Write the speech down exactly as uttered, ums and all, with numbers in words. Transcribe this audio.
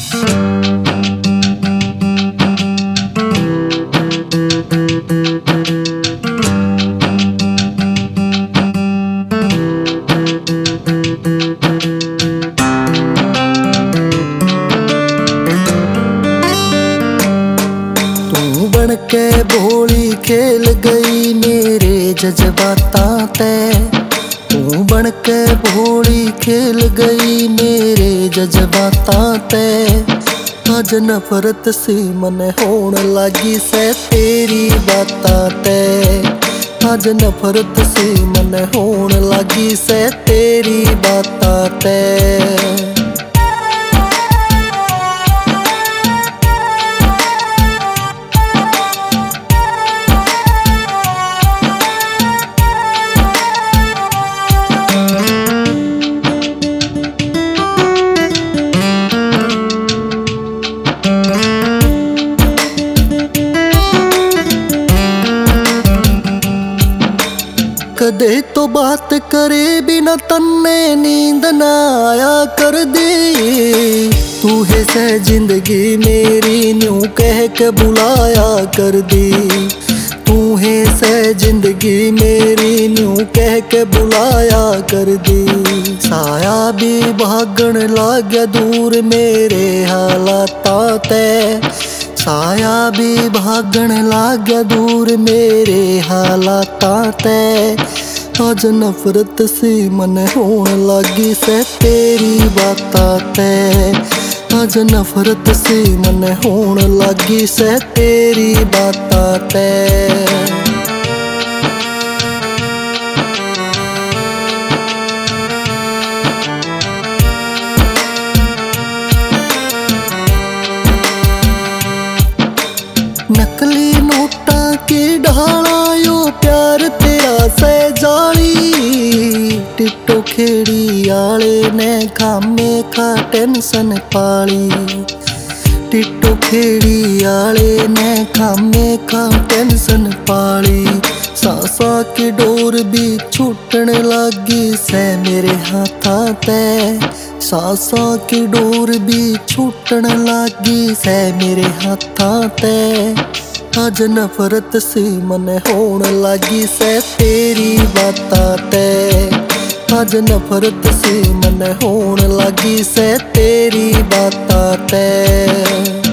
बन के भोली खेल गई मेरे जज्बातां ते। तू बन के भोली खेल गई मेरे जज्बातां ते। अज नफरत सी मन होण लगी सै तेरी बातां ते। अज नफरत सी मन होण लगी सै तेरी बातां ते। कदे तो बात करे बिना तन्ने नींद ना आया कर दी। तू है सह जिंदगी मेरी न्यू कह के बुलाया कर दी। तू है सह जिंदगी मेरी न्यू कह के बुलाया कर दी। साया भी भागण लाग गया दूर मेरे हालातां ते। साया भी भागण लाग गया दूर मेरे हालातां ते। अज नफरत सी मन होण लगी सै तेरी बातां ते। अज नफरत सी मन होण लगी सै तेरी बातां ते। नकली नोटा की ढाला यो प्यार तेरा सै जाली। टिटो खेड़ी आले ने खामे खा टेंशन पाली। टिटो खेड़ी आले ने खामे खा टेंशन पाली। सांसा की डोर भी छूटन लगी सै मेरे हाथां ते। सांसा की डोर भी छूटन लगी सै मेरे हाथां ते। अज नफरत सी मन होण लगी सै तेरी बातां ते। अज नफरत सी मन होण लगी सै तेरी बातां ते।